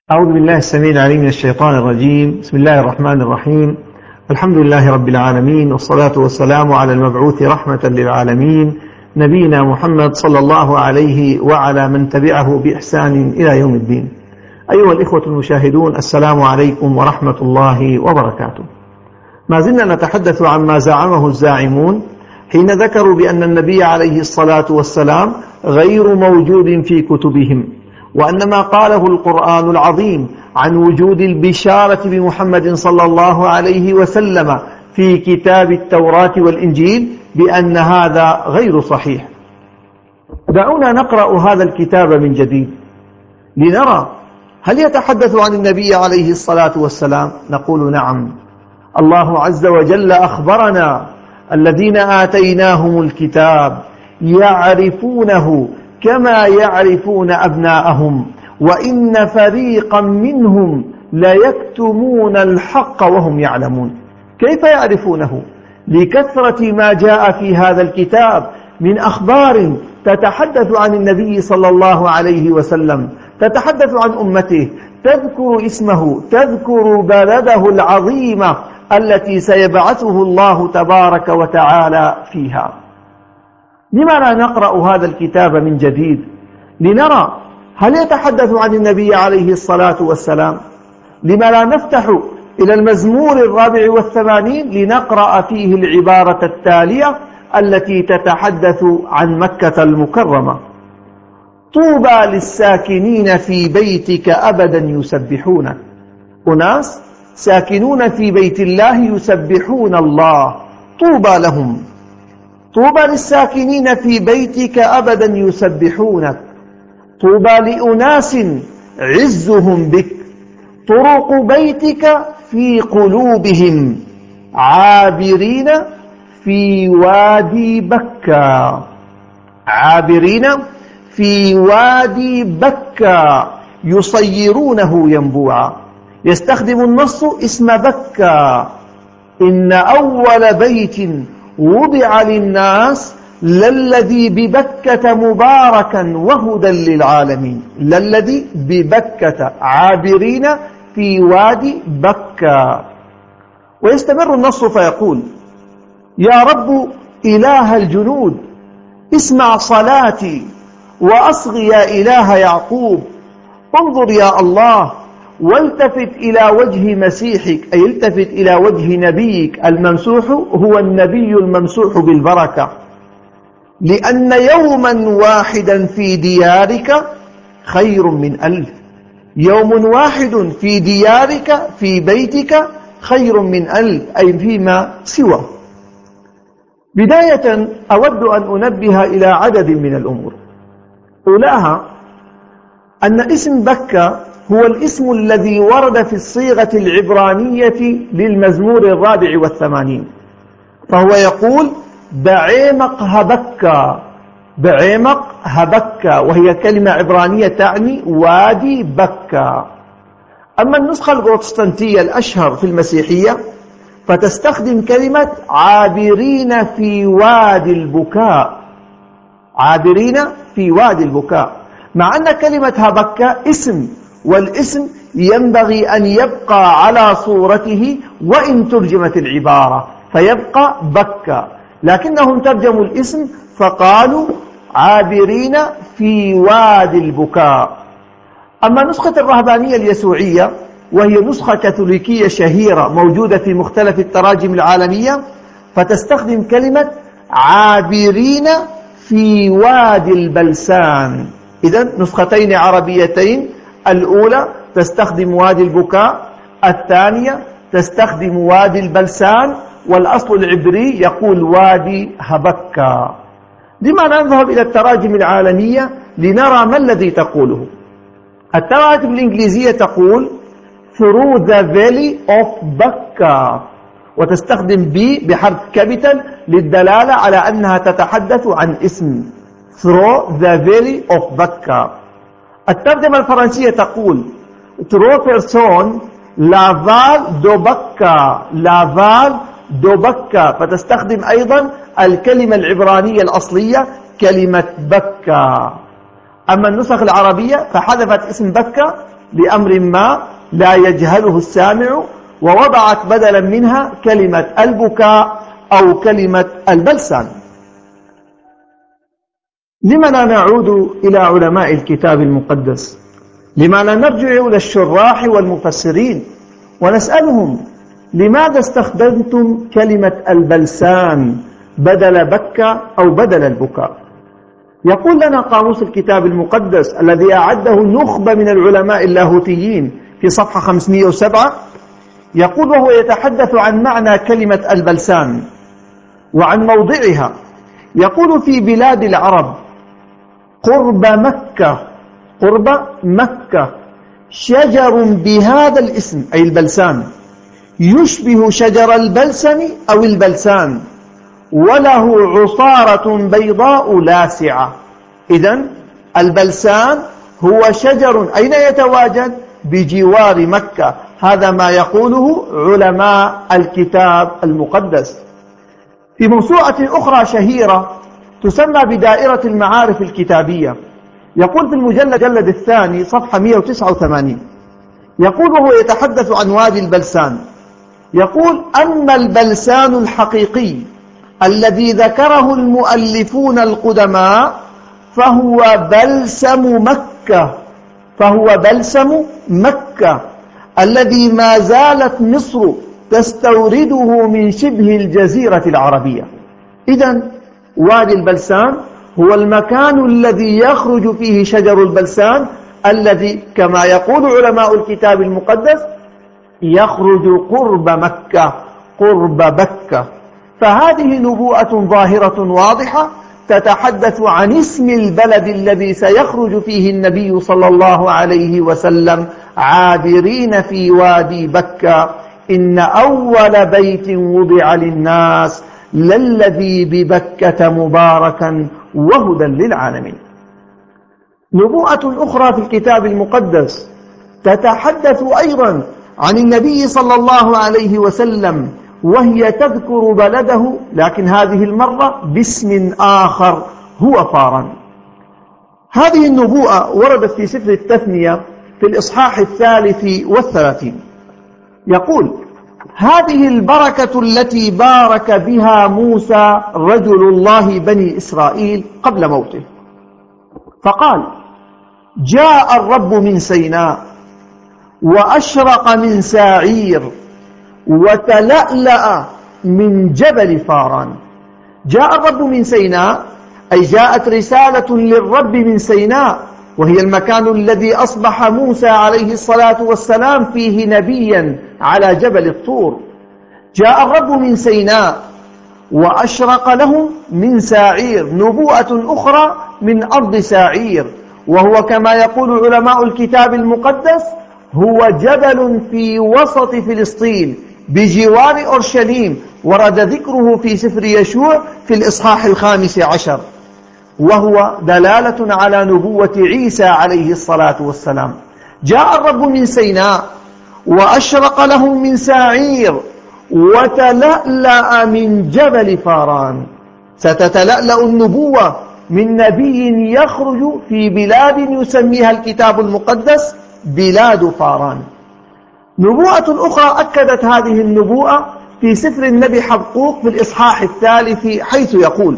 أعوذ بالله السميع العليم من الشيطان الرجيم. بسم الله الرحمن الرحيم. الحمد لله رب العالمين، والصلاة والسلام على المبعوث رحمة للعالمين نبينا محمد صلى الله عليه وعلى من تبعه بإحسان إلى يوم الدين. أيها الإخوة المشاهدون، السلام عليكم ورحمة الله وبركاته. ما زلنا نتحدث عما زعمه الزاعمون حين ذكروا بأن النبي عليه الصلاة والسلام غير موجود في كتبهم، وأن ما قاله القرآن العظيم عن وجود البشارة بمحمد صلى الله عليه وسلم في كتاب التوراة والإنجيل بأن هذا غير صحيح. دعونا نقرأ هذا الكتاب من جديد لنرى هل يتحدث عن النبي عليه الصلاة والسلام؟ نقول نعم. الله عز وجل أخبرنا: الذين آتيناهم الكتاب يعرفونه كما يعرفون أبناءهم وإن فريقا منهم ليكتمون الحق وهم يعلمون. كيف يعرفونه؟ لكثرة ما جاء في هذا الكتاب من أخبار تتحدث عن النبي صلى الله عليه وسلم، تتحدث عن أمته، تذكر اسمه، تذكر بلده العظيمة التي سيبعثه الله تبارك وتعالى فيها. لما لا نقرأ هذا الكتاب من جديد لنرى هل يتحدث عن النبي عليه الصلاة والسلام؟ لما لا نفتح إلى المزمور 84 لنقرأ فيه العبارة التالية التي تتحدث عن مكة المكرمة: طوبى للساكنين في بيتك أبدا يسبحونك. أناس ساكنون في بيت الله يسبحون الله، طوبى لهم. طوبى للساكنين في بيتك أبدا يسبحونك. طوبى لأناس عزهم بك، طرق بيتك في قلوبهم، عابرين في وادي بكا. عابرين في وادي بكا يصيرونه ينبوعا. يستخدم النص اسم بكا: إن أول بيت وضع للناس للذي ببكة مباركا وهدى للعالمين. للذي ببكة، عابرين في وادي بكة. ويستمر النص فيقول: يا رب إله الجنود، اسمع صلاتي وأصغ يا إله يعقوب. انظر يا الله والتفت إلى وجه مسيحك، أي التفت إلى وجه نبيك الممسوح، هو النبي الممسوح بالبركة. لأن يوما واحدا في ديارك خير من 1000. يوم واحد في ديارك في بيتك خير من 1000، أي فيما سوى. بداية أود أن أنبه إلى عدد من الأمور. أولاها أن اسم بكة هو الاسم الذي ورد في الصيغة العبرانية للمزمور 84، فهو يقول: بعيمق هبكة. بعيمق هبكة، وهي كلمة عبرانية تعني وادي بكة. أما النسخة البروتستانتية الأشهر في المسيحية فتستخدم كلمة عابرين في وادي البكاء. عابرين في وادي البكاء، مع أن كلمة هبكة اسم، والاسم ينبغي أن يبقى على صورته وإن ترجمت العبارة فيبقى بكة، لكنهم ترجموا الاسم فقالوا عابرين في وادي البكاء. أما نسخة الرهبانية اليسوعية، وهي نسخة كاثوليكية شهيرة موجودة في مختلف التراجم العالمية، فتستخدم كلمة عابرين في وادي البلسان. إذن نسختين عربيتين، الأولى تستخدم وادي البكاء، الثانية تستخدم وادي البلسان، والأصل العبري يقول وادي هبكة. لما نذهب إلى التراجم العالمية لنرى ما الذي تقوله. التراجم الإنجليزية تقول through the valley of بكة، وتستخدم B بحرف كابيتال للدلالة على أنها تتحدث عن اسم through the valley of بكة. الترجمة الفرنسية تقول through person la val de بكة، la val de بكة، فتستخدم أيضا الكلمة العبرانية الأصلية كلمة بكة. أما النسخ العربية فحذفت اسم بكة لأمر ما لا يجهله السامع، ووضعت بدلا منها كلمة البكاء أو كلمة البلسان. لما لا نعود إلى علماء الكتاب المقدس؟ لما لا نرجع إلى الشراح والمفسرين ونسألهم لماذا استخدمتم كلمة البلسان بدل بكى أو بدل البكاء؟ يقول لنا قاموس الكتاب المقدس الذي أعده نخبة من العلماء اللاهوتيين في صفحة 507، يقول وهو يتحدث عن معنى كلمة البلسان وعن موضعها، يقول في بلاد العرب قرب مكة شجر بهذا الاسم أي البلسان يشبه شجر البلسم أو البلسان، وله عصارة بيضاء لاسعة. إذن البلسان هو شجر أين يتواجد؟ بجوار مكة. هذا ما يقوله علماء الكتاب المقدس. في موسوعة أخرى شهيرة تسمى بدائرة المعارف الكتابية، يقول في المجلد الثاني صفحة 189، يقول وهو يتحدث عن وادي البلسان، يقول أما البلسان الحقيقي الذي ذكره المؤلفون القدماء فهو بلسم مكة الذي ما زالت مصر تستورده من شبه الجزيرة العربية. إذن وادي البلسان هو المكان الذي يخرج فيه شجر البلسان الذي كما يقول علماء الكتاب المقدس يخرج قرب بكة. فهذه نبوءة ظاهرة واضحة تتحدث عن اسم البلد الذي سيخرج فيه النبي صلى الله عليه وسلم عابرين في وادي بكة. إن أول بيت وضع للناس للذي ببكة مباركا وهدى للعالمين. نبوءة أخرى في الكتاب المقدس تتحدث أيضا عن النبي صلى الله عليه وسلم، وهي تذكر بلده لكن هذه المرة باسم آخر هو فاران. هذه النبوءة وردت في سفر التثنية في الإصحاح 33، يقول هذه البركة التي بارك بها موسى رجل الله بني إسرائيل قبل موته، فقال جاء الرب من سيناء وأشرق من ساعير وتلألأ من جبل فاران. جاء الرب من سيناء أي جاءت رسالة للرب من سيناء، وهي المكان الذي أصبح موسى عليه الصلاة والسلام فيه نبيا على جبل الطور. جاء الرب من سيناء وأشرق له من ساعير، نبوءة أخرى من أرض ساعير، وهو كما يقول علماء الكتاب المقدس هو جبل في وسط فلسطين بجوار أورشليم، ورد ذكره في سفر يشوع في الإصحاح 15، وهو دلالة على نبوة عيسى عليه الصلاة والسلام. جاء الرب من سيناء وأشرق له من ساعير وتلألأ من جبل فاران. ستتلألأ النبوة من نبي يخرج في بلاد يسميها الكتاب المقدس بلاد فاران. نبوءة أخرى أكدت هذه النبوءة في سفر النبي حبقوق في الإصحاح 3، حيث يقول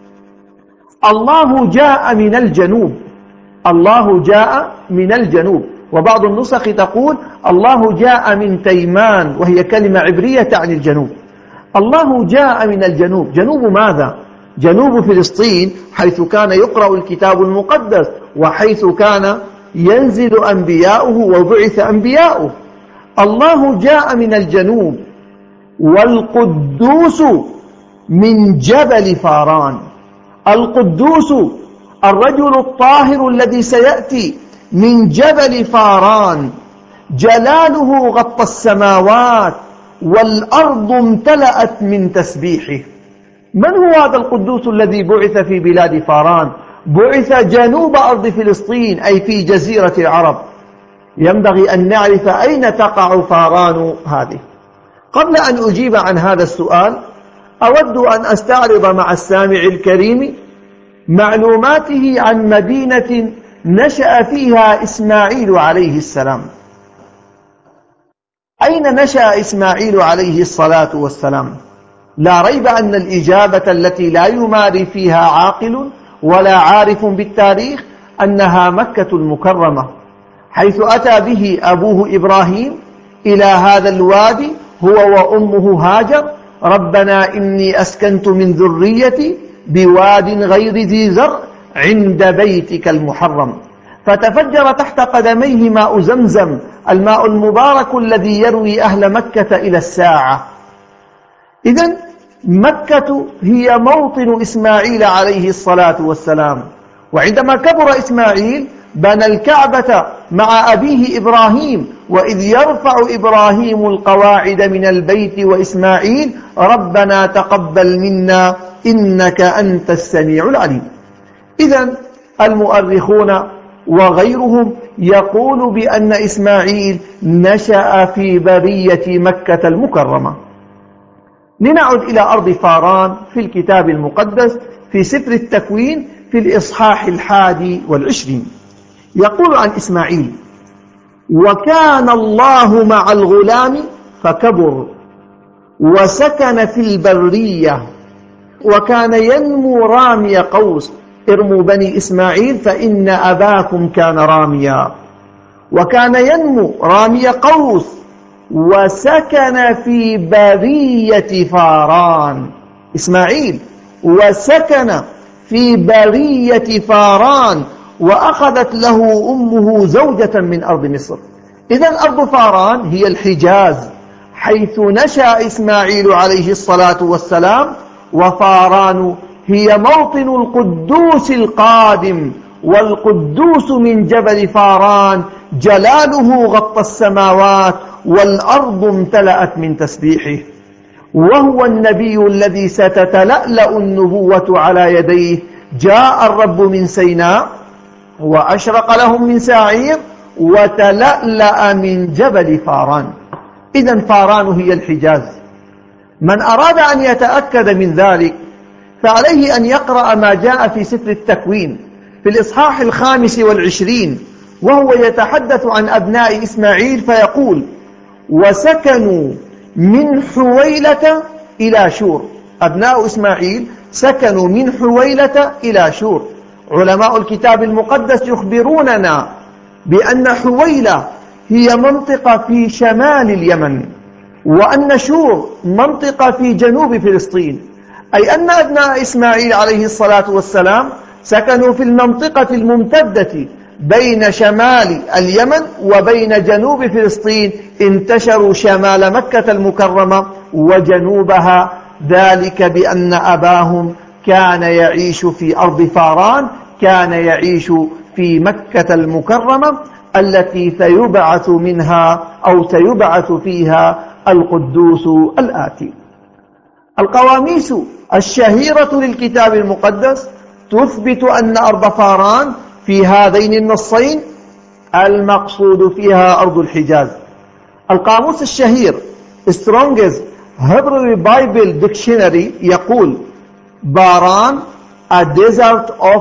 الله جاء من الجنوب. الله جاء من الجنوب، وبعض النسخ تقول الله جاء من تيمان، وهي كلمة عبرية تعني الجنوب. الله جاء من الجنوب. جنوب ماذا؟ جنوب فلسطين، حيث كان يقرأ الكتاب المقدس وحيث كان ينزل أنبياؤه وبعث أنبياؤه. الله جاء من الجنوب والقدوس من جبل فاران. القدوس الرجل الطاهر الذي سيأتي من جبل فاران، جلاله غطى السماوات والأرض امتلأت من تسبيحه. من هو هذا القدوس الذي بعث في بلاد فاران؟ بعث جنوب أرض فلسطين أي في جزيرة العرب. ينبغي أن نعرف أين تقع فاران هذه. قبل أن أجيب عن هذا السؤال أود أن أستعرض مع السامع الكريم معلوماته عن مدينة نشأ فيها إسماعيل عليه السلام. أين نشأ إسماعيل عليه الصلاة والسلام؟ لا ريب أن الإجابة التي لا يماري فيها عاقل ولا عارف بالتاريخ أنها مكة المكرمة، حيث أتى به أبوه إبراهيم إلى هذا الوادي هو وأمه هاجر: ربنا إني أسكنت من ذريتي بواد غير ذي زرع عند بيتك المحرم، فتفجر تحت قدميه ماء زمزم، الماء المبارك الذي يروي أهل مكة إلى الساعة. إذن مكة هي موطن إسماعيل عليه الصلاة والسلام. وعندما كبر إسماعيل بنى الكعبة مع أبيه إبراهيم: وإذ يرفع إبراهيم القواعد من البيت وإسماعيل ربنا تقبل منا إنك أنت السميع العليم. إذن المؤرخون وغيرهم يقول بأن إسماعيل نشأ في برية مكة المكرمة. لنعد إلى أرض فاران في الكتاب المقدس في سفر التكوين في الإصحاح 21. يقول عن إسماعيل: وكان الله مع الغلام فكبر وسكن في البرية وكان ينمو رامي قوس. ارموا بني إسماعيل فإن أباكم كان راميا. وكان ينمو رامي قوس وسكن في برية فاران. إسماعيل وسكن في برية فاران، وأخذت له أمه زوجة من أرض مصر. إذن أرض فاران هي الحجاز حيث نشأ إسماعيل عليه الصلاة والسلام، وفاران هي موطن القدوس القادم، والقدوس من جبل فاران جلاله غطى السماوات والأرض امتلأت من تسبيحه، وهو النبي الذي ستتلألأ النبوة على يديه. جاء الرب من سيناء وأشرق لهم من سعير وتلألأ من جبل فاران. إذن فاران هي الحجاز. من أراد أن يتأكد من ذلك فعليه أن يقرأ ما جاء في سفر التكوين في الإصحاح 25، وهو يتحدث عن أبناء إسماعيل فيقول: وسكنوا من حويلة إلى شور. أبناء إسماعيل سكنوا من حويلة إلى شور. علماء الكتاب المقدس يخبروننا بأن حويلة هي منطقة في شمال اليمن، وأن شور منطقة في جنوب فلسطين، أي أن أبناء إسماعيل عليه الصلاة والسلام سكنوا في المنطقة الممتدة بين شمال اليمن وبين جنوب فلسطين. انتشروا شمال مكة المكرمة وجنوبها، ذلك بأن أباهم كان يعيش في أرض فاران، كان يعيش في مكة المكرمة التي سيبعث منها أو سيبعث فيها القدوس الآتي. القواميس الشهيرة للكتاب المقدس تثبت أن أرض فاران في هذين النصين المقصود فيها أرض الحجاز. القاموس الشهير Strong's Hebrew Bible Dictionary يقول: باران a desert of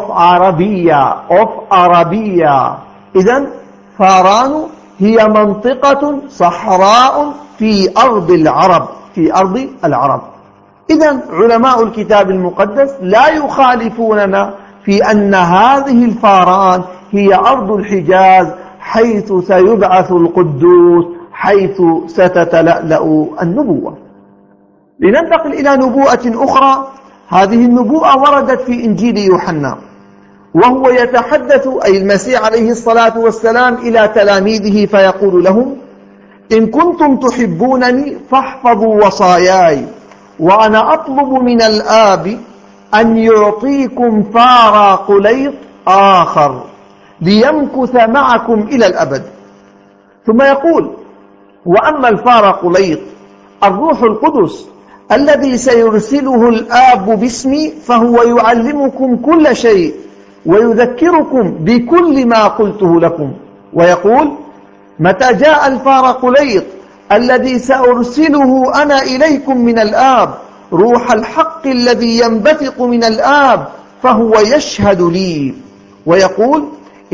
Arabia. إذن فاران هي منطقة صحراء في أرض العرب. إذن علماء الكتاب المقدس لا يخالفوننا في أن هذه الفاران هي أرض الحجاز حيث سيبعث القدوس، حيث ستتلألأ النبوة. لننتقل إلى نبوءة أخرى. هذه النبوءة وردت في إنجيل يوحنا، وهو يتحدث أي المسيح عليه الصلاة والسلام إلى تلاميذه فيقول لهم: إن كنتم تحبونني فاحفظوا وصاياي، وأنا أطلب من الآب أن يعطيكم فارا قليط آخر ليمكث معكم إلى الأبد. ثم يقول: وأما الفار قليط الروح القدس الذي سيرسله الآب باسمي فهو يعلمكم كل شيء ويذكركم بكل ما قلته لكم. ويقول: متى جاء الفار قليط الذي سأرسله أنا إليكم من الآب، روح الحق الذي ينبثق من الآب، فهو يشهد لي. ويقول: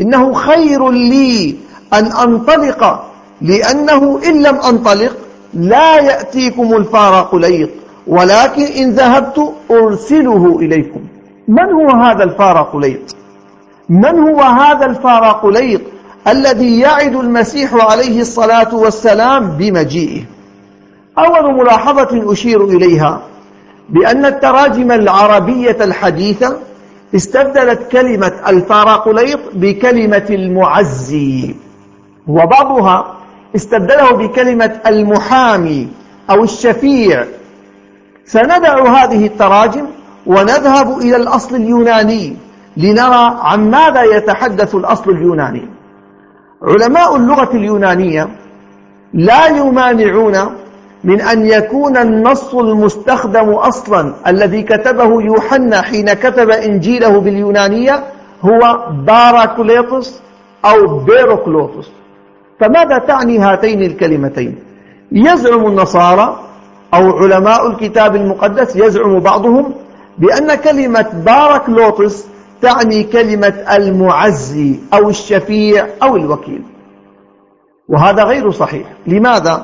إنه خير لي أن أنطلق، لأنه إن لم أنطلق لا يأتيكم الفارقليط، ولكن إن ذهبت أرسله إليكم. من هو هذا الفارقليط؟ من هو هذا الفارقليط الذي يعد المسيح عليه الصلاة والسلام بمجيئه؟ أول ملاحظة أشير إليها بأن التراجم العربية الحديثة استبدلت كلمة الفارقليط بكلمة المعزي، وبعضها استبدله بكلمة المحامي أو الشفيع. سندع هذه التراجم ونذهب إلى الأصل اليوناني لنرى عن ماذا يتحدث الأصل اليوناني. علماء اللغة اليونانية لا يمانعون من أن يكون النص المستخدم أصلا الذي كتبه يوحنا حين كتب إنجيله باليونانية هو باراكليطس أو بيروكلوتس. فماذا تعني هاتين الكلمتين؟ يزعم النصارى أو علماء الكتاب المقدس، يزعم بعضهم بأن كلمة باراكلوتس تعني كلمة المعزي أو الشفيع أو الوكيل، وهذا غير صحيح. لماذا؟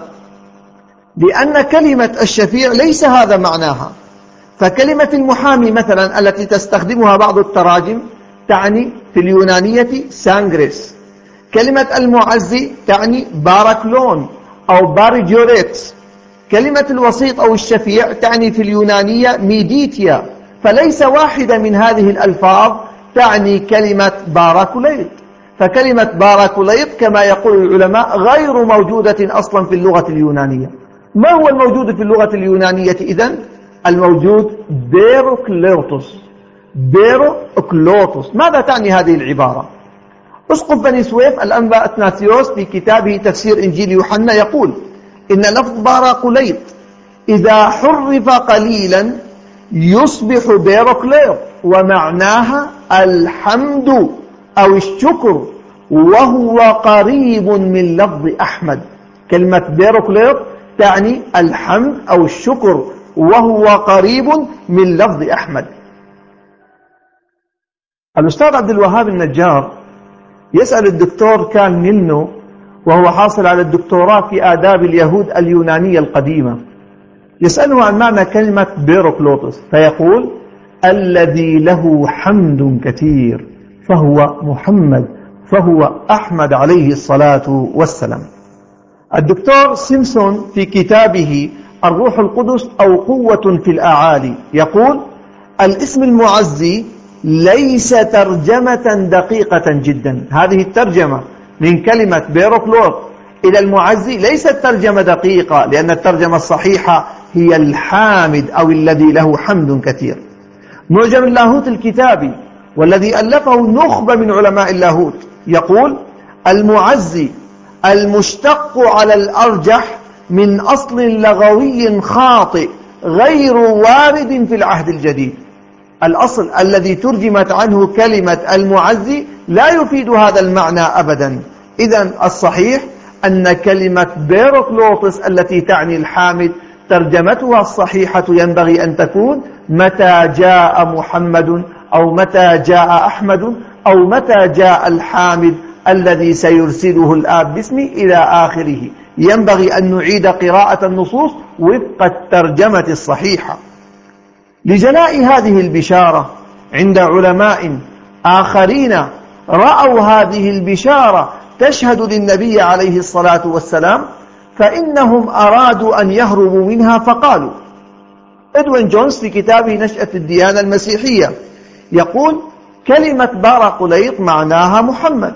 لأن كلمة الشفيع ليس هذا معناها. فكلمة المحامي مثلا التي تستخدمها بعض التراجم تعني في اليونانية سانغريس. كلمة المعزي تعني باراكلون أو باريجوريتس. كلمة الوسيط أو الشفيع تعني في اليونانية ميديتيا. فليس واحدة من هذه الألفاظ تعني كلمة باراكليط. فكلمة باراكليط كما يقول العلماء غير موجودة أصلا في اللغة اليونانية. ما هو الموجود في اللغة اليونانية إذن؟ الموجود بيروكلوتس. بيروكلوتس. ماذا تعني هذه العبارة؟ أسقف بني سويف الأنبا أثناسيوس في كتابه تفسير إنجيل يوحنا يقول إن لفظ باراكليط إذا حرف قليلا يصبح بيروكليط، ومعناها الحمد أو الشكر، وهو قريب من لفظ أحمد. كلمة بيروكليط تعني الحمد أو الشكر، وهو قريب من لفظ أحمد. الأستاذ عبد الوهاب النجار يسأل الدكتور كان نيلنو وهو حاصل على الدكتوراه في آداب اليهود اليونانية القديمة، يسأله عن معنى كلمة بيروكلوتس، فيقول الذي له حمد كثير، فهو محمد، فهو أحمد عليه الصلاة والسلام. الدكتور سيمسون في كتابه الروح القدس أو قوة في الأعالي يقول الاسم المعزي ليس ترجمة دقيقة جدا. هذه الترجمة من كلمة بيروكلوت إلى المعزي ليست ترجمة دقيقة، لأن الترجمة الصحيحة هي الحامد أو الذي له حمد كثير. معجم اللاهوت الكتابي والذي ألفه نخبة من علماء اللاهوت يقول المعزي المشتق على الأرجح من أصل لغوي خاطئ غير وارد في العهد الجديد. الأصل الذي ترجمت عنه كلمة المعزي لا يفيد هذا المعنى أبدا. إذن الصحيح أن كلمة بيروكلوتس التي تعني الحامد ترجمتها الصحيحة ينبغي أن تكون متى جاء محمد، أو متى جاء أحمد، أو متى جاء الحامد الذي سيرسله الآب باسمه إلى آخره. ينبغي أن نعيد قراءة النصوص وفق الترجمة الصحيحة. لجلاء هذه البشارة عند علماء آخرين رأوا هذه البشارة تشهد للنبي عليه الصلاة والسلام، فإنهم أرادوا أن يهربوا منها فقالوا. إدوين جونز في كتابه نشأة الديانة المسيحية يقول كلمة باراكليط معناها محمد،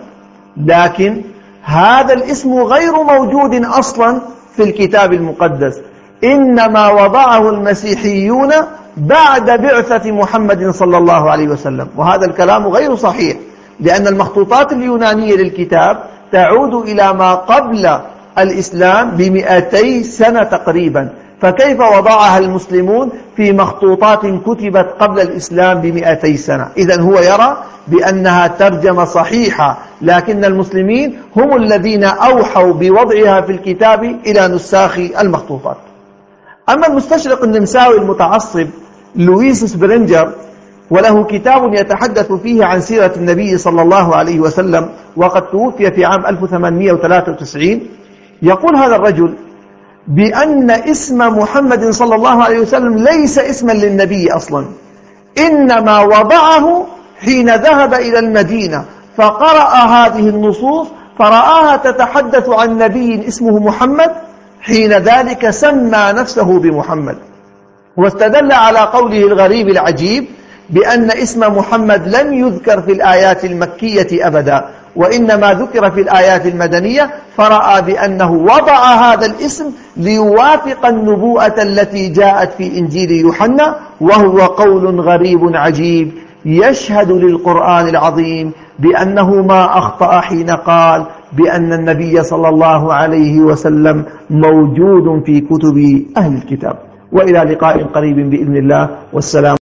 لكن هذا الاسم غير موجود أصلا في الكتاب المقدس، إنما وضعه المسيحيون بعد بعثة محمد صلى الله عليه وسلم. وهذا الكلام غير صحيح، لأن المخطوطات اليونانية للكتاب تعود إلى ما قبل الإسلام ب200 سنة تقريبا، فكيف وضعها المسلمون في مخطوطات كتبت قبل الإسلام ب200 سنة؟ إذن هو يرى بأنها ترجمة صحيحة، لكن المسلمين هم الذين أوحوا بوضعها في الكتاب إلى نساخ المخطوطات. أما المستشرق النمساوي المتعصب لويس سبرينجر وله كتاب يتحدث فيه عن سيرة النبي صلى الله عليه وسلم، وقد توفي في عام 1893. يقول هذا الرجل بأن اسم محمد صلى الله عليه وسلم ليس اسما للنبي أصلا، إنما وضعه حين ذهب إلى المدينة فقرأ هذه النصوص فرآها تتحدث عن نبي اسمه محمد، حين ذلك سمى نفسه بمحمد، واستدل على قوله الغريب العجيب بأن اسم محمد لم يذكر في الآيات المكية أبدا، وإنما ذكر في الآيات المدنية، فرأى بأنه وضع هذا الاسم ليوافق النبوءة التي جاءت في إنجيل يوحنا، وهو قول غريب عجيب يشهد للقرآن العظيم بأنه ما أخطأ حين قال بأن النبي صلى الله عليه وسلم موجود في كتب أهل الكتاب. وإلى لقاء قريب بإذن الله، والسلام.